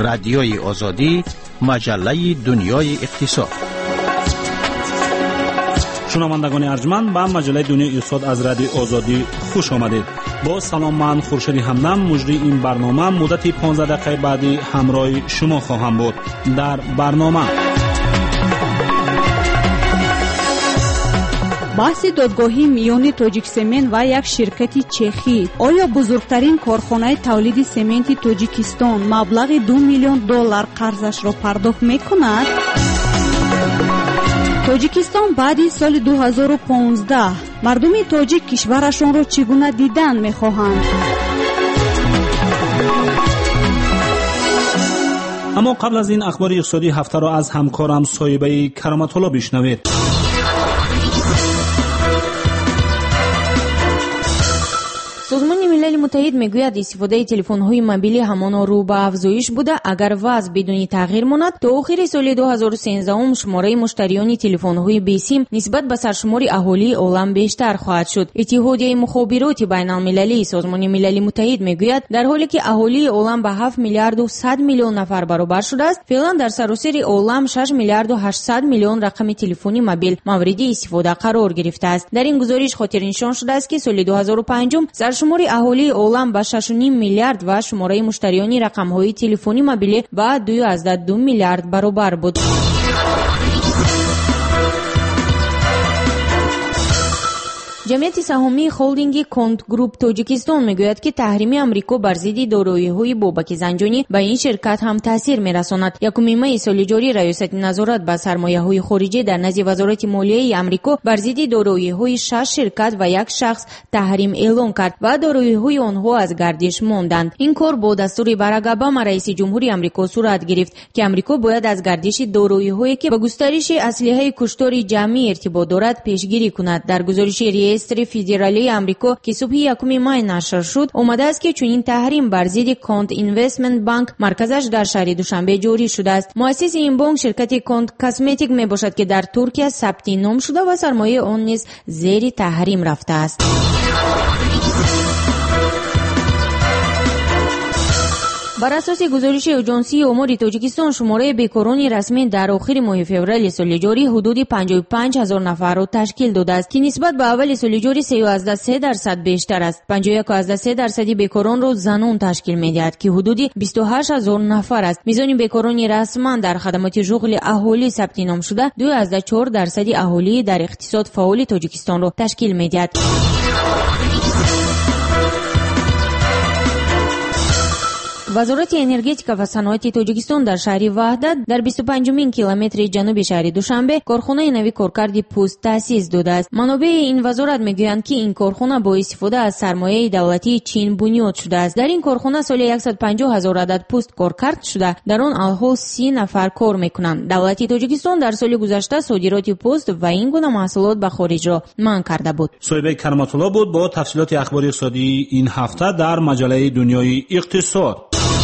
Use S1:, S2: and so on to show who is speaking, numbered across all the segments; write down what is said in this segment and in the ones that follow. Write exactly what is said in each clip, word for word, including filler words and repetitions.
S1: رادیوی آزادی، مجله دنیای اقتصاد.
S2: شنوندگان ارجمند، به مجله دنیای اقتصاد از رادیو آزادی خوش آمدید. با سلام، من خورشید همدم مجری این برنامه مدت پانزده دقیقه بعدی همراه شما خواهم بود. در برنامه
S3: بحث دادگاهی میان تاجیک سمنت و یک شرکت چخی. آیا بزرگترین کارخانه تولید سمنت تاجیکستان مبلغ دو میلیون دلار قرضش را پرداخت میکند؟ تاجیکستان بعد سال دو هزار و پانزده مردم تاجیک کشورشان را چگونه دیدن میخواهند؟
S2: اما قبل از این اخبار اقتصادی هفته را از همکارم صاحبه کرامت الله بشنوید.
S4: سازمان ملل متحد میگوید استفاده تلفن‌های موبیل همان رو به افزایش بوده. اگر وضع بدون تغییر ماند تا آخر سال دو هزار و سیزده شماره مشتریان تلفن‌های بیسیم نسبت به سرشمار اهالی عالم بیشتر خواهد شد. اتحادیه مخابرات بین‌المللی سازمان ملل متحد میگوید در حالی که اهالی عالم به هفت میلیارد و صد میلیون نفر برابر شده است، فعلا در سراسر عالم شش میلیارد و هشتصد میلیون رقم تلفنی موبیل مورد استفاده قرار گرفته است. در این گزارش خاطر نشان شده است که سال دو هزار و پنج سرشمار اهالی عالم به شش و نیم میلیارد و شماره مشتریان رقم‌های تلفنی موبیل به دو ازده دو میلیارد برابر بود. جمعیت سهامی هلدینگ کنت گروپ تاجیکستان میگوید که تحریم آمریکا بر ضد دارایی‌های بابک زنجانی به این شرکت هم تاثیر می‌رساند. یکم ماه سال جاری ریاست نظارت به سرمایه‌های خارجی در نزد وزارت مالیه آمریکا بر ضد دارایی‌های شش شرکت و یک شخص تحریم اعلام کرد و دارایی‌های آنها از گردش ماندند. این کار با دستور باراک اوباما رئیس جمهوری آمریکا صورت گرفت که آمریکا باید از گردش دارایی‌هایی که به گسترش اسلحه کشتار جمعی ارتباط دارد پیشگیری کند. در گزارش ریاست فدرالی آمریکا که صبح یکم ماه نشر شد آمده است که چنین تحریم بر ضد کانت اینوستمنت بانک مرکزش در شهر دوشنبه جاری شده است. مؤسس این بانک شرکت کانت کاسمتیک می باشد که در ترکیه ثبت نام شده و سرمایه آن نیز زیر تحریم رفته است. بر اساس گزارش اژانسی امور تاجیکستان شماره بیکاران رسمی در آخر ماه فوریه سال جاری حدود پنجاه و پنج هزار نفر را تشکیل داده است که نسبت به اول سال جاری سه و سه درصد بیشتر است. پنجاه و یک و سه درصد بیکاران را زنان تشکیل می‌دهد که حدود بیست و هشت هزار نفر است. میزان بیکاران رسما در خدمات شغل اهالی ثبت نام شده دو و چهار درصد اهالی در اقتصاد فعال تاجیکستان را تشکیل می‌دهد. وزارت انرژتیک و صنعت تاجیکستان در شهر وحدت در بیست و پنجمین کیلومتر جنوب شهر دوشنبه کارخانه نوی کارکرد پوست تأسیس داده است. منابع این وزارت میگویند که این کارخانه با استفاده از سرمایه دولتی چین بنیاد شده است. در این کارخانه سالی صد و پنجاه هزار عدد پوست کارکرد شده، در آن الحال سی نفر کار میکنند. دولت تاجیکستان در سال گذشته صادرات پوست و این گونه محصولات به خارج را منع کرده بود.
S2: صاحب کرامت الله بود با تفصیلات اخبار اقتصادی این هفته در مجله دنیای اقتصاد.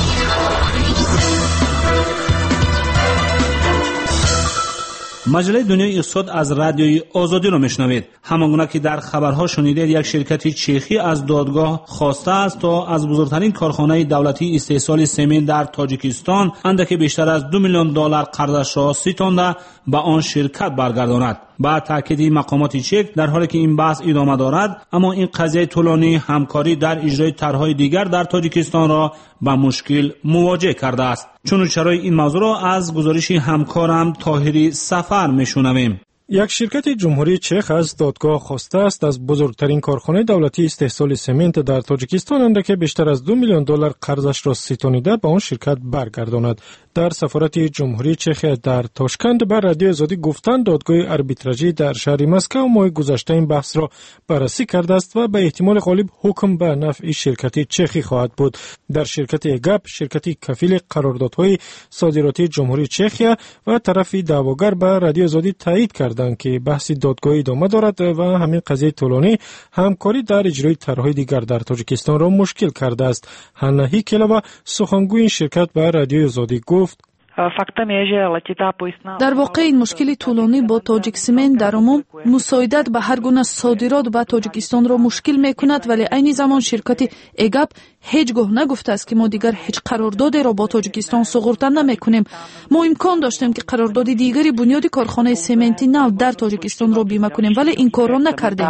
S2: مجله دنیای اقتصاد از رادیوی آزادی را میشنوید. همانگونه که در خبرها شنیدید، یک شرکت چخی از دادگاه خواسته است تا از بزرگترین کارخانه دولتی استحصال سمنت در تاجیکستان اندکی بیشتر از دو میلیون دلار قرضش را ستانده به آن شرکت برگرداند. با تاکید مقامات چک در حالی که این بحث ادامه دارد، اما این قضیه طولانی همکاری در اجرای طرح‌های دیگر در تاجیکستان را با مشکل مواجه کرده است. چون چرای این موضوع را از گزارش همکارم طاهری سفر میشنویم.
S5: یک شرکت جمهوری چخ از دادگاه خواسته است از بزرگترین کارخانه دولتی استحصال سمنت در تاجیکستان اندکی بیشتر از دو میلیون دلار قرضش را ستانیده به آن شرکت برگرداند. در سفارت جمهوری چخ در تاشکند بر رادیو آزادی گفتند دادگاه آربیتراژی در شهر مسکو ماه گذشته این بحث را بررسی کرده است و به احتمال غالب حکم به نفع شرکت چخی خواهد بود. در شرکت اگاپ، شرکتی کفیل قراردادهای صادراتی جمهوری چخیا و طرف دعواگر به رادیو آزادی تایید کردند که بحث دادگاه ادامه دارد و همین قضیه طولانی همکاری در اجرای طرح‌های دیگر در تاجیکستان را مشکل کرده است. هنهی کلابا سخنگوی این شرکت به رادیو آزادی گفت:
S6: در واقع این مشکل طولانی با تاجیکسمنت در عموم مساعدت به هر گونه صادرات به تاجیکستان را مشکل میکند، ولی عین زمان شرکت اگپ هیچ گاه نگفته است که ما دیگر هیچ قراردادی را با تاجیکستان سوغورتن نمیکنیم. ما امکان داشتیم که قرارداد دیگری بنیاد کارخانه سمنتی نو در تاجیکستان را بیمه کنیم، ولی این کار را نکردیم.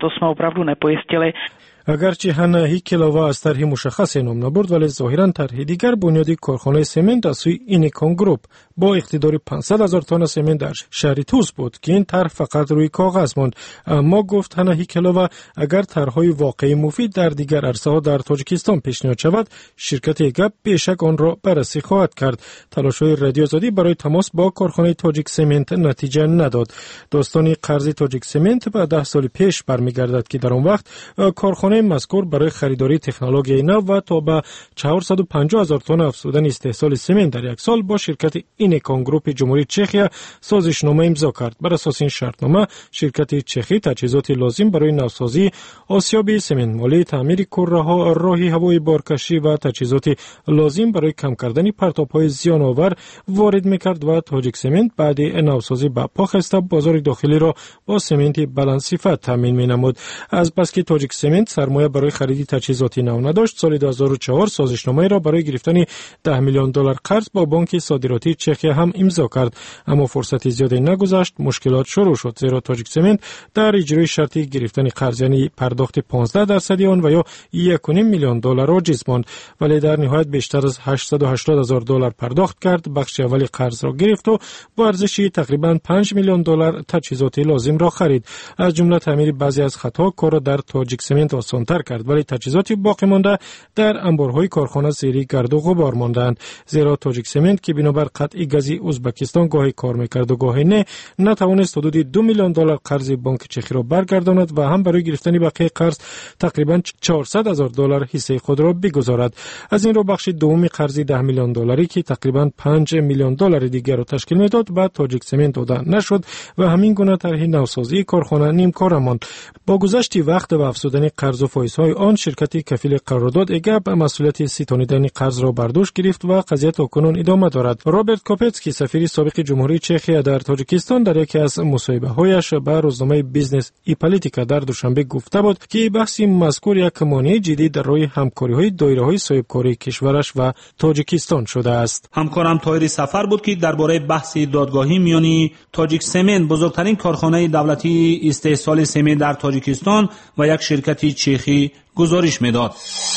S5: اگرچه هانا هیکلووا از طرح مشخص نام نبرد، ولی ظاهرا طرح دیگر بنیادی کارخانه سمنت از سوی اینکون گروپ با اقتدار پانصد هزار تن سمنت در شهر توس بود که این طرح فقط روی کاغذ ماند. اما گفت هانا هیکلووا اگر طرحهای واقعی مفید در دیگر عرصه‌ها در تاجیکستان پیشنهاد شود، شرکت اگپ بیشک آن را بررسی خواهد کرد. تلاش‌های رادیو آزادی برای تماس با کارخانه تاجیک سمنت نتیجه نداد. داستان قرض تاجیک سمنت به ده سال پیش برمیگردد که در آن وقت کارخانه مذکور برای خریداری تکنولوژی نو و تا به چهارصد و پنجاه هزار تن افزودن استحصال سمنت در یک سال با شرکت اینکون گروپ جمهوری چخیا سازشنامه امضا کرد. بر اساس این شرطنامه شرکت چخی تجهیزات لازم برای نوسازی، آسیاب سمنت مالی، تعمیر کره‌ها، راه هوایی بارکشی و تجهیزات لازم برای کم کردن پرتاب‌های زیان آور وارد می‌کرد و تاجیک سمنت بعد نوسازی به پا خسته بازار داخلی را با سمنت بلند صفت تامین می‌نمود. از بس که تاجیک سمنت سرمایه برای خرید تجهیزات نو نداشت، سال دو هزار و چهار سازشنامه را برای گرفتن ده میلیون دلار قرض با بانک صادراتی چخیا هم امضا کرد. اما فرصت زیادی نگذشت، مشکلات شروع شد، زیرا تاجیک سمنت در اجرای شرطی گرفتن قرض یعنی پرداخت پانزده درصدی آن و یا یک و نیم میلیون دلار عاجز ماند. ولی در نهایت بیشتر از هشتصد و هشتاد هزار دلار پرداخت کرد، بخش اولی قرض را گرفت و با ارزش تقریبا پنج میلیون دلار تجهیزات لازم را خرید. از جمله تعمیر بعضی از خطها کار را در تاجیک سمنت آسان‌تر کرد، ولی تجهیزات باقی مانده در انبارهای کارخانه زیر گرد و غبار ماندند. زیرا تاجیک سمنت که بنابر قطعی گازی ازبکستان گاهی کار میکرد و گاهی نه، نتوانست حدود دو میلیون دلار قرض بانک چخی را برگرداند و هم برای گرفتن بقیه قرض تقریبا چهارصد هزار دلار حصه خود را بگذارد. از این رو بخش دومی قرض ده میلیون دلاری که تقریبا پنج میلیون دلار دیگر را تشکیل میداد به تاجیک سمنت داده نشد و همین گونه طرح نوسازی کارخانه نیمکار ماند. با گذشت وقت و افزودن قرض و فایزهای آن، شرکت کفیل قرارداد اگپ مسئولیت ستانیدن قرض را بر دوش گرفت و قضیه تاکنون ادامه دارد. رابرت کاپتسکی سفیر سابق جمهوری چخیا در تاجیکستان در یکی از مصاحبه‌هایش به روزنامه بیزنس ای پالیتیکا در دوشنبه گفته بود که بحث مذکور یک مانع جدی در راه همکاری‌های دایره‌های صاحبکاری کشورش و تاجیکستان شده است.
S2: همکارم طاهر سفر بود که درباره بحث دادگاهی میانی تاجیک سمنت، بزرگترین کارخانه دولتی استحصال سمنت در تاجیکستان و یک شرکت چخی گزارش میداد.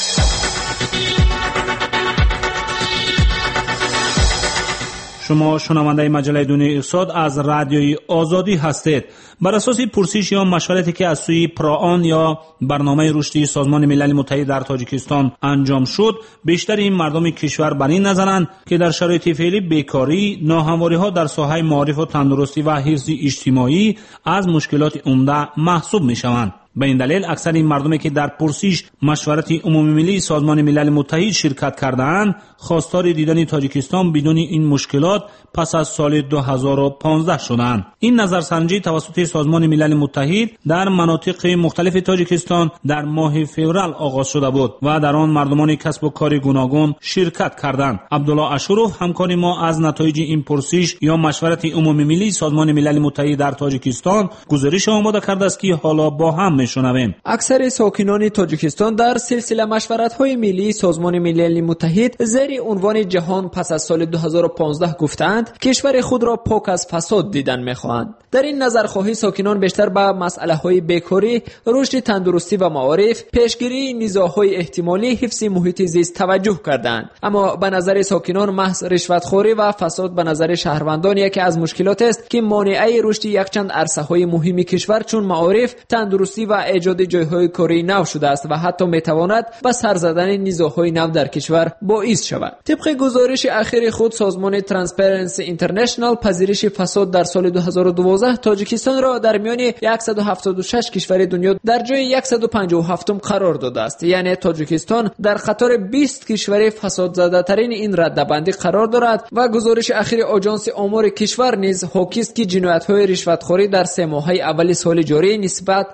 S2: شما شنونده مجله دنیای اقتصاد از رادیوی آزادی هستید. بر اساس پرسش یا مشورتی که از سوی پراآن یا برنامه رشدی سازمان ملل متحد در تاجیکستان انجام شد، بیشتر این مردم کشور بر این نظرند که در شرایط فعلی بیکاری، ناهمواری‌ها در ساحه معارف و تندرستی و حفظ اجتماعی از مشکلات عمده محسوب می‌شوند. به این دلیل اکثر این مردمی که در پرسش مشورت عمومی ملی سازمان ملل متحد شرکت کردند، خواستار دیدن تاجیکستان بدون این مشکلات پس از سال دو هزار و پانزده شدند. این نظرسنجی توسط سازمان ملل متحد در مناطق مختلف تاجیکستان در ماه فوریه آغاز شده بود و در آن مردمان کسب و کار گوناگون شرکت کردند. عبدالله اشروف همکار ما از نتایج این پرسش یا مشورت عمومی ملی سازمان ملل متحد در تاجیکستان گزارش آماده کرده است که حالا با هم میشنویم.
S7: اکثر ساکنان تاجیکستان در سلسله مشورت‌های ملی سازمان ملل متحد زیر عنوان جهان پس از سال دو هزار و پانزده گفتند کشور خود را پاک از فساد دیدن می‌خواهند. در این نظرخواهی ساکنان بیشتر به مسئله‌های بیکاری، رشد تندرستی و معارف، پیشگیری نزاع‌های احتمالی، حفظ محیط زیست توجه کردند. اما به نظر ساکنان محض رشوتخوری و فساد به نظر شهروندان یکی از مشکلات است که مانع رشد یکچند عرصه‌های مهم کشور چون معارف، تندرستی و ایجاد جایهای کاری نو شده است و حتی میتواند به سر زدن نزاع‌های نو در کشور باعث شود. طبق گزارش اخیر خود سازمان ترانسپرنسی اینترنشنال پذیرش فساد در سال دو هزار و دوازده تاجیکستان را در میان صد و هفتاد و شش کشور دنیا در جای صد و پنجاه و هفت قرار داده است. یعنی تاجیکستان در قطار بیست کشور فساد زده ترین این رده‌بندی قرار دارد و گزارش اخیر آژانس آمار کشور نیز حاکی است که جنایت‌های رشوتخوری در سه ماهه اول سال جاری نسبت به سال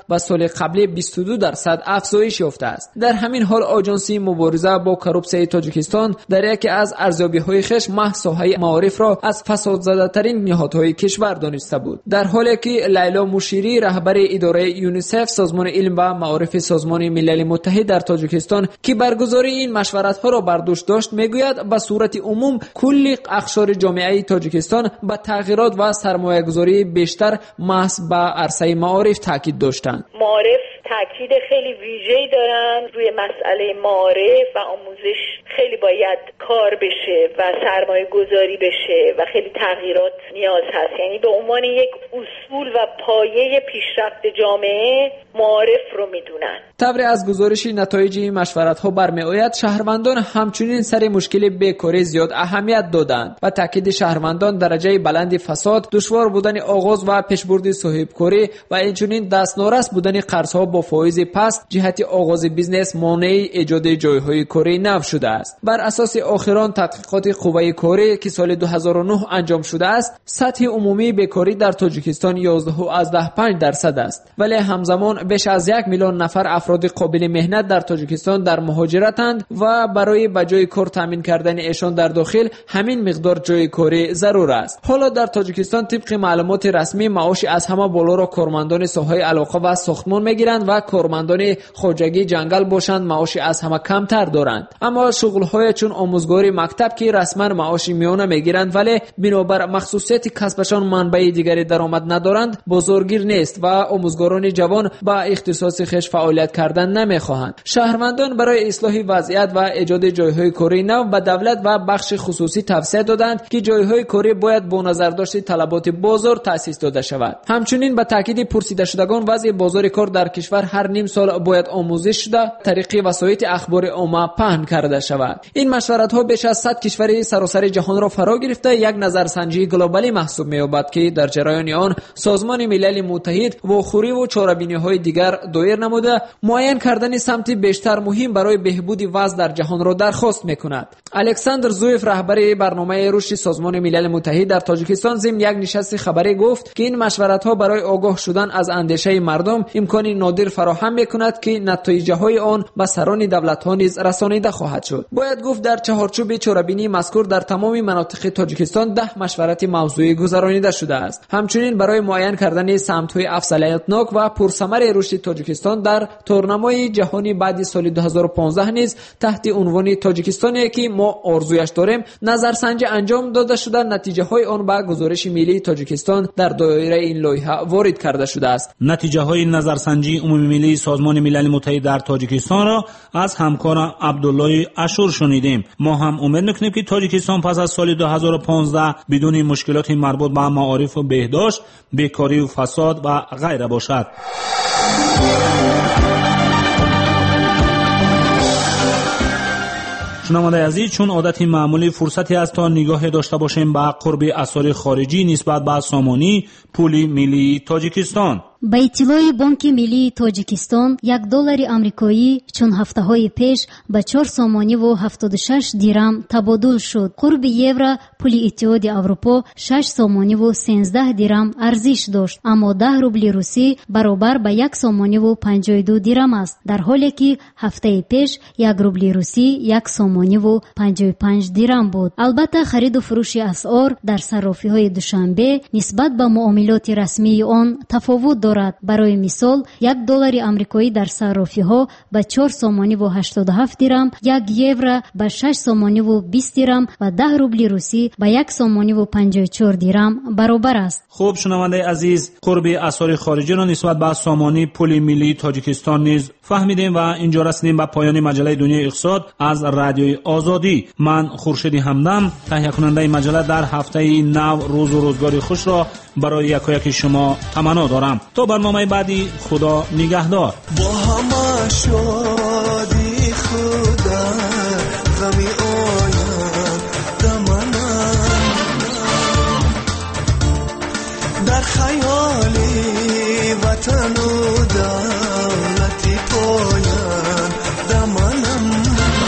S7: قبلی بیست و دو درصد افزایش یافته است. در همین حال آژانسی مبارزه با کروپسیون تاجیکستان در یکی از ارزیابی‌های خویش محض ساحه معارف را از فساد زده‌ترین نهادهای کشور دانسته بود، در حالی که لیلا موشیری رهبر اداره یونیسف سازمان علم و معارف سازمان ملل متحد در تاجیکستان که برگزاری این مشورت‌ها را بر دوش داشت میگوید به صورت عموم کل اقشار جامعه تاجیکستان به تغییرات و سرمایه‌گذاری بیشتر محض به عرصه معارف تاکید داشتند.
S8: معارف تاکید خیلی ویژه‌ای دارن روی مسئله معارف و آموزش، خیلی باید کار بشه و سرمایه گذاری بشه و خیلی تغییرات نیاز هست. یعنی به عنوان یک اصول و پایه پیشرفت جامعه معارف رو میدونن.
S7: طبری از گزارش نتایج این مشورت‌ها برمی‌آید شهروندان همچنین سر مشکل بیکاری زیاد اهمیت دادند و تاکید شهروندان درجه بلند فساد، دشوار بودن آغاز و پیشبرد صاحبکاری و اینچنین دستنارس بودن قرض‌ها با فایز پست جهت آغاز بیزنس مانع ایجاد جایهای کاری نو شده است. بر اساس آخران تحقیقات قوه کاری که سال دو هزار و نه انجام شده است، سطح عمومی بیکاری در تاجیکستان یازده و پنج درصد است، ولی همزمان بیش از یک میلیون نفر افراد قابل مهنت در تاجیکستان در مهاجرتند و برای بجای کار تامین کردن ایشان در داخل همین مقدار جای کاری ضرور است. حالا در تاجیکستان طبق معلومات رسمی معاش از همه بالا را کارمندان ساحه علاقه و ساختمان میگیرند و کارمندان خواجگی جنگل باشند معاش از همه کمتر دارند. اما شغل‌های چون آموزگاری مکتب که رسما معاش میانه میگیرند ولی بنابر مخصوصیت کسبشان منبع دیگری درآمد ندارند بازارگیر نیست و آموزگاران جوان با اختصاص خویش فعالیت کردن نمیخواهند. شهروندان برای اصلاح وضعیت و ایجاد جایهای کاری نو به دولت و بخش خصوصی توصیه دادند که جایهای کاری باید با نظرداشت طلبات بازار تأسیس داده شود. همچنین به تاکید پرسیده شدگان وضع بازار کار در کشور هر نیم سال باید آموزش شده طریق وسایل اخبار عامه پهن کرده شود. این مشورت‌ها بیش از صد کشور سراسر جهان را فرا گرفته یک نظرسنجی گلوبالی محسوب می‌یابد که در جریان آن سازمان ملل متحد واخوری و چاره‌بینی‌های دیگر دایر نموده معین کردن سمت بیشتر مهم برای بهبود وضع در جهان را درخواست می‌کند. الکساندر زویف رهبر برنامه رشد سازمان ملل متحد در تاجیکستان ضمن یک نشست خبری گفت که این مشورت‌ها برای آگاه شدن از اندیشه مردم امکانی نادر فراهم می‌کند که نتایج‌های آن به سران دولت‌ها نیز رسانیده خواهد شد. باید گفت در چهارچوب چاره‌بینی مذکور در تمام مناطق تاجیکستان ده مشورت موضوعی گذرانیده شده است. همچنین برای معین کردن سمت‌های افضلیت‌ناک و پرثمر رشد تاجیکستان در تورنمای جهانی بعد سال دو هزار و پانزده نیز تحت عنوان تاجیکستانی که ما آرزویش داریم نظرسنجی انجام داده شده نتیجه‌های آن به گزارش ملی تاجیکستان در دایره این لایحه وارد کرده شده است.
S2: نتیجه‌های نظرسنجی عمومی ملی سازمان ملل متحد در تاجیکستان را از همکارم عبدالله اشور شنیدیم. ما هم امید می‌کنیم که تاجیکستان پس از سال دو هزار و پانزده بدون مشکلات مربوط به معارف و بهداشت، بیکاری و فساد و غیره باشد. شنونده عزیز، چون عادت معمولی فرصتی است تا نگاه داشته باشیم به قرب اسعار خارجی نسبت به سامانی پول ملی تاجیکستان.
S9: با اطلاع بانک ملی تاجیکستان یک دلار آمریکایی چون هفته‌های پیش به چهار سامانی و هفتاد و شش دیرم تبادل شد. قرب یورو پول اتحاد اروپا شش سامانی و سیزده دیرم ارزش داشت، اما ده روبل روسی برابر به یک سامانی و پنجاه و دو دیرم است، در حالی که هفته پیش یک روبل روسی یک سامانی و پنجاه و پنج دیرم بود. البته خرید و فروش اسعار در صرافی‌های دوشنبه نسبت به معاملات رسمی آن تفاوت دارد. برای مثال یک دلار آمریکایی در صرافی ها به چهار سامانی و هشتاد و هفت دیرم، یک یورو به شش سامانی و بیست دیرم و ده روبل روسی به یک سامانی و پنجاه و چهار دیرم برابر است.
S2: خوب شنونده عزیز، قرب اسعار خارجی را نسبت به سامانی پول ملی تاجیکستان نیز فهمیدیم و اینجا رسیدیم به پایان مجله دنیای اقتصاد از رادیوی آزادی. من خورشید همدم تهیه کننده مجله در هفته نو روز و روزگار خوش را برای یکایک شما تمنا دارم. تا برنامه بعدی خدا نگهدار.
S10: با همه شادی خدا غمی آید دمانم، در خیالی وطن و دولتی پاید دمانم،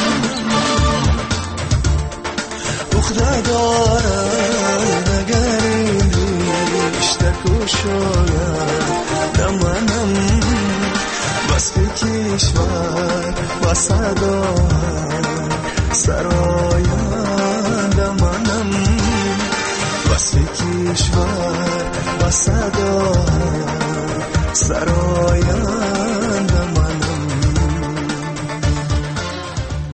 S10: اخده دارد اگر این رشته کشاید دمانم، کشور و صدا سراینده منم واسه کشور و صدا سراینده